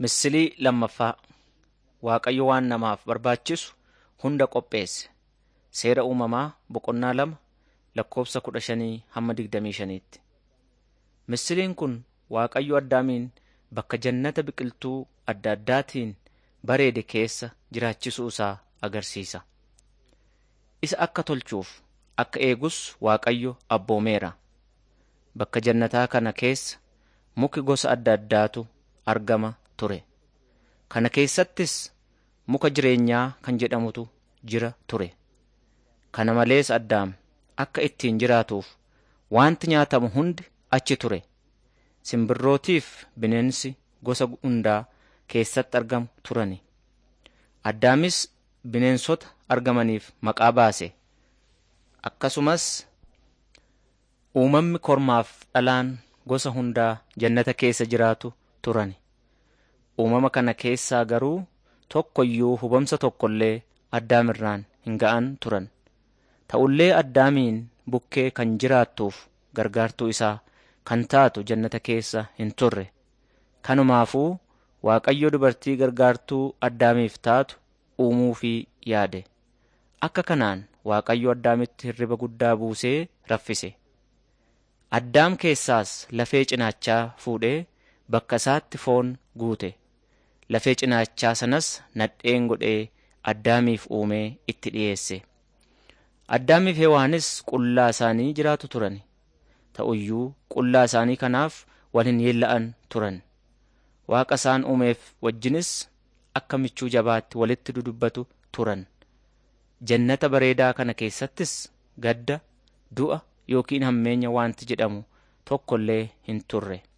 Misilii lammaffaa Waaqayyo waan namaaf barbaachisu hunda qopheesse. Seera uumamaa boqonnaa 2 lakkoofsa 15-25tti. Misiliin kun Waaqayyo Addaamiin bakka jannata biqiltuu adda addaatiin bareede keessa jiraachisuu isaa agarsiisa. Isa akka tolchuuf akka eegus Waaqayyo abboomeera. Bakka jannataa kana keessa muki gosa adda addaatu argama ture. Kana keessattis muka jireenyaa kan jedhamutu jira ture. Kana malees Addaam akka ittiin jiraatuuf wanti nyaatamu hundi achi ture. Simbirrootiif bineensi gosa hundaa keessatti argamu turani. Addaamis bineensota argamaniif maqaa baase. Akkasumas uumamni kormaaf dhalaan gosa hundaa jannata keessa jiraatu turani. Uumama kana keessaa garuu tokko iyyuu hubamsa tokkollee Addaamirraan hin ga'an turan. Ta'ullee Addaamiin bukkee kan jiraattuuf gargaartuu isaa kan taatu jannata keessa hin turre. Kanumaafuu Waaqayyo dubartii gargaartuu Addaamiif taatu uumuufii yaade. Akka kanaan Waaqayyo Addaamitti hirriba guddaa buusee raffise. Addaam keessaas lafee cinaachaa fuudhee bakka isaatti foon guute. Lafee cinaachaa sanas nadheen godhee Addaamiif uumee itti dhiyeesse. Addaamiif Hewaanis qullaa isaanii jiraatu turan. Ta'uyyuu qullaa isaanii kanaaf wal hin yeella'an turan. Waaqa isaan uumeef wajjinis akka michuu jabaatti walitti dudubbatu turan. Jannata bareedaa kana keessattis gadda, du'a yookiin hammeenya wanti jedhamu tokkollee hin turre.